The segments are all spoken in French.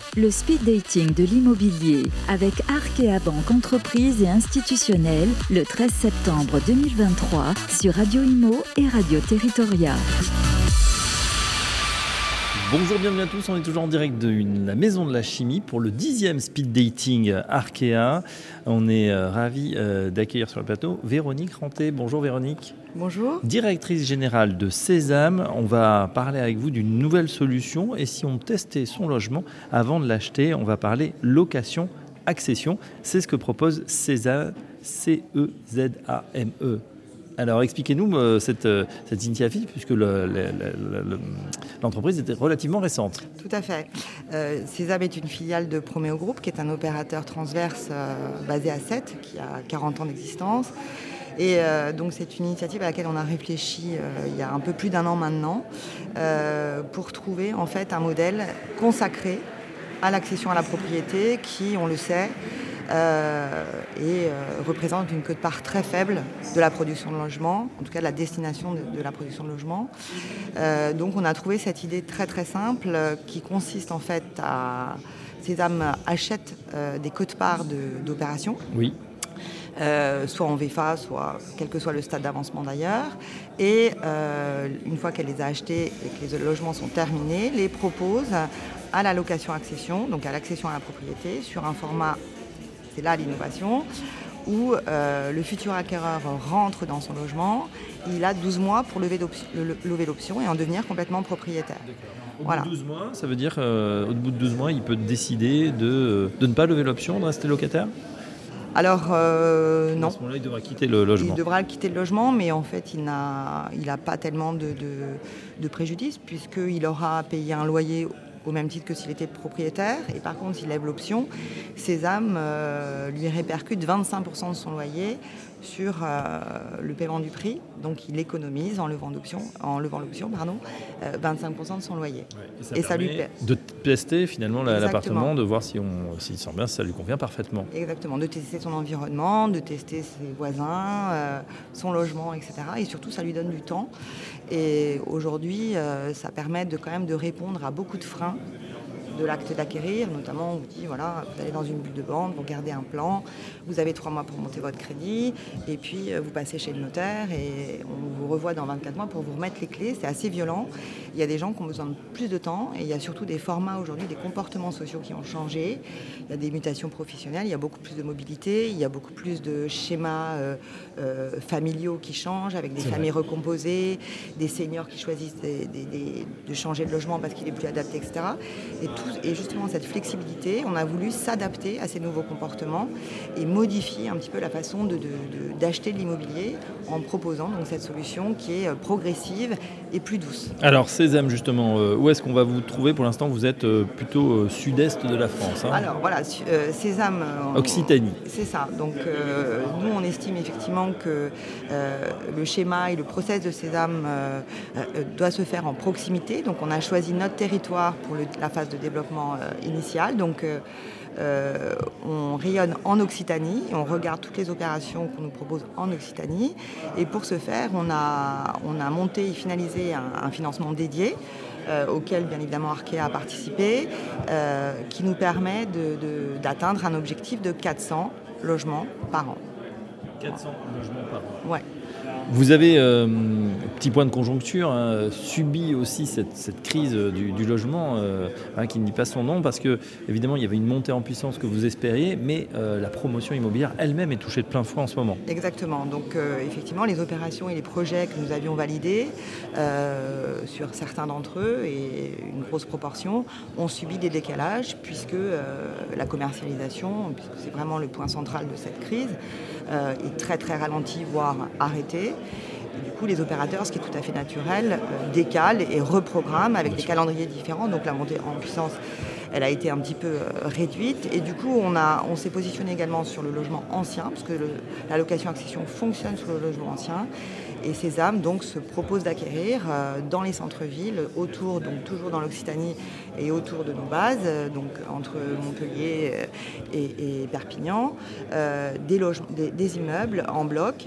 Le speed dating de l'immobilier avec Arkea Banque Entreprise et Institutionnelle le 13 septembre 2023 sur Radio Imo et Radio Territoria. Bonjour, bienvenue à tous, on est toujours en direct de la Maison de la Chimie pour le 10e speed dating Arkea. On est ravis d'accueillir sur le plateau Véronique Ranté. Bonjour Véronique. Bonjour. Directrice générale de Sésame, on va parler avec vous d'une nouvelle solution et si on testait son logement avant de l'acheter, on va parler location-accession. C'est ce que propose Sésame, C-E-Z-A-M-E. Alors expliquez-nous cette initiative puisque l'entreprise était relativement récente. Tout à fait. Sésame est une filiale de Proméo Group qui est un opérateur transverse basé à Sète qui a 40 ans d'existence. Et donc c'est une initiative à laquelle on a réfléchi il y a un peu plus d'un an maintenant pour trouver en fait un modèle consacré à l'accession à la propriété qui, on le sait, représente une quote-part très faible de la production de logement, en tout cas de la destination de la production de logement. Donc on a trouvé cette idée très très simple qui consiste en fait à... Sésame achète des quotes-parts d'opérations. Oui. Soit en VFA, soit quel que soit le stade d'avancement d'ailleurs. Et une fois qu'elle les a achetés et que les logements sont terminés, les propose à la location-accession, donc à l'accession à la propriété, sur un format, c'est là l'innovation, où le futur acquéreur rentre dans son logement, il a 12 mois pour lever l'option et en devenir complètement propriétaire. Au bout de 12 mois, ça veut dire qu'au bout de 12 mois, il peut décider de ne pas lever l'option, de rester locataire ? Alors, non. À ce moment-là, il devra quitter le logement. Il devra quitter le logement, mais en fait, il n'a pas tellement de préjudice, puisqu'il aura payé un loyer au même titre que s'il était propriétaire. Et par contre, s'il lève l'option, Sésame lui répercute 25% de son loyer sur le paiement du prix. Donc, il économise en levant l'option, 25% de son loyer. Ouais, et ça lui permet de tester finalement l'appartement, de voir s'il sent bien, si ça lui convient parfaitement. Exactement, de tester son environnement, de tester ses voisins, son logement, etc. Et surtout, ça lui donne du temps. Et aujourd'hui, ça permet quand même de répondre à beaucoup de freins de l'acte d'acquérir, notamment on vous dit voilà, vous allez dans une bulle de banque, vous regardez un plan, vous avez 3 mois pour monter votre crédit, et puis vous passez chez le notaire et on vous revoit dans 24 mois pour vous remettre les clés. C'est assez violent. Il y a des gens qui ont besoin de plus de temps et il y a surtout des formats aujourd'hui, des comportements sociaux qui ont changé. Il y a des mutations professionnelles, il y a beaucoup plus de mobilité, il y a beaucoup plus de schémas familiaux qui changent avec des familles recomposées, des seniors qui choisissent de changer de logement parce qu'il est plus adapté, etc. Et justement, cette flexibilité, on a voulu s'adapter à ces nouveaux comportements et modifier un petit peu la façon d'acheter de l'immobilier en proposant donc cette solution qui est progressive et plus douce. Alors, Sésame, justement, où est-ce qu'on va vous trouver ? Pour l'instant, vous êtes plutôt sud-est de la France. Hein. Alors, voilà, Sésame... Occitanie. C'est ça. Donc, nous, on estime effectivement que le schéma et le process de Sésame doit se faire en proximité. Donc, on a choisi notre territoire pour la phase de développement initial. Donc, on rayonne en Occitanie et on regarde toutes les opérations qu'on nous propose en Occitanie. Et pour ce faire, on a monté et finalisé un financement dédié auquel, bien évidemment, Arkea a participé, qui nous permet d'atteindre un objectif de 400 logements par an. 400 logements par an. Ouais. Vous avez, petit point de conjoncture, subi aussi cette crise du logement qui ne dit pas son nom parce que évidemment il y avait une montée en puissance que vous espériez, mais la promotion immobilière elle-même est touchée de plein fouet en ce moment. Exactement. Donc effectivement les opérations et les projets que nous avions validés sur certains d'entre eux et une grosse proportion ont subi des décalages puisque la commercialisation, puisque c'est vraiment le point central de cette crise, est très très ralentie voire arrêtée. Et du coup, les opérateurs, ce qui est tout à fait naturel, décalent et reprogramment avec des calendriers différents. Donc la montée en puissance, elle a été un petit peu réduite. Et du coup, on s'est positionné également sur le logement ancien, parce que la location-accession fonctionne sur le logement ancien. Et Sésame donc se propose d'acquérir dans les centres-villes, autour, donc toujours dans l'Occitanie et autour de nos bases, donc entre Montpellier et Perpignan, des immeubles en bloc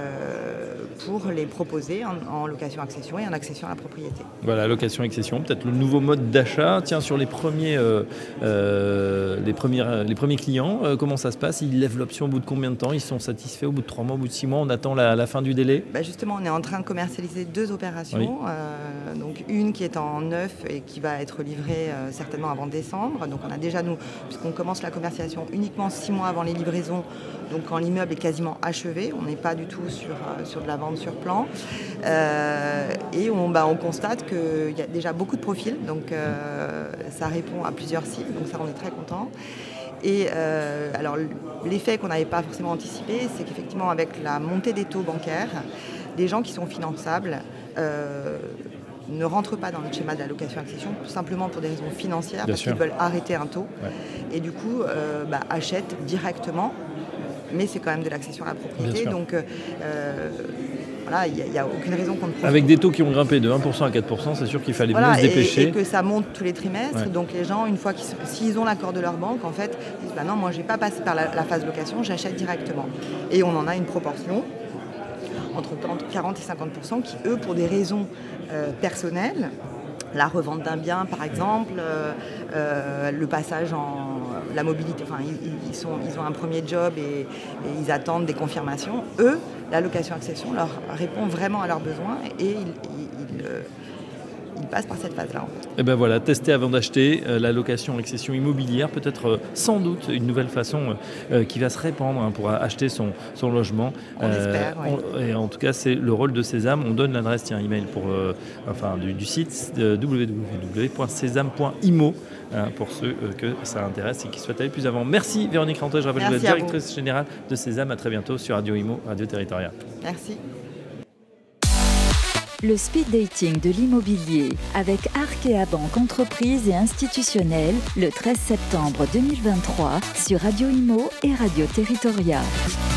pour les proposer en location-accession et en accession à la propriété. Voilà, location-accession, peut-être le nouveau mode d'achat. Tiens, sur les premiers les premiers clients, comment ça se passe? Ils lèvent l'option au bout de combien de temps? Ils sont satisfaits au bout de 3 mois, au bout de 6 mois? On attend la fin du délai? Justement, on est en train de commercialiser 2 opérations. Oui. Donc une qui est en neuf et qui va être livrée certainement avant décembre. Donc on a déjà, nous, puisqu'on commence la commercialisation uniquement 6 mois avant les livraisons, donc quand l'immeuble est quasiment achevé, on n'est pas du tout sur de la vente sur plan. Et on constate qu'il y a déjà beaucoup de profils, donc ça répond à plusieurs cibles, donc ça on est très content. Et alors l'effet qu'on n'avait pas forcément anticipé, c'est qu'effectivement avec la montée des taux bancaires, des gens qui sont finançables ne rentrent pas dans le schéma de la location-accession, tout simplement pour des raisons financières, parce qu'ils veulent arrêter un taux, et du coup achètent directement, mais c'est quand même de l'accession à la propriété, donc voilà, il n'y a aucune raison qu'on ne profite. Avec des taux qui ont grimpé de 1% à 4%, c'est sûr qu'il fallait mieux se dépêcher. Et que ça monte tous les trimestres, donc les gens, une fois s'ils ont l'accord de leur banque, en fait, ils disent non, moi je ne vais pas passer par la phase location, j'achète directement. Et on en a une proportion entre 40 et 50% qui, eux, pour des raisons personnelles, la revente d'un bien par exemple, le passage la mobilité, enfin ils ont un premier job et ils attendent des confirmations. Eux, la location-accession leur répond vraiment à leurs besoins et ils passent par cette phase-là. En fait. Et ben voilà, tester avant d'acheter, la location-accession immobilière, peut-être sans doute une nouvelle façon qui va se répandre pour acheter son logement. On espère, oui. Et en tout cas, c'est le rôle de Sésame. On donne l'adresse, email du site www.sesame.imo pour ceux que ça intéresse et qui souhaitent aller plus avant. Merci Véronique Renteux, je rappelle que vous êtes directrice générale de Sésame. À très bientôt sur Radio Imo, Radio Territoriale. Merci. Le speed dating de l'immobilier avec Arkea Banque Entreprise et Institutionnelle le 13 septembre 2023 sur Radio Imo et Radio Territoriale.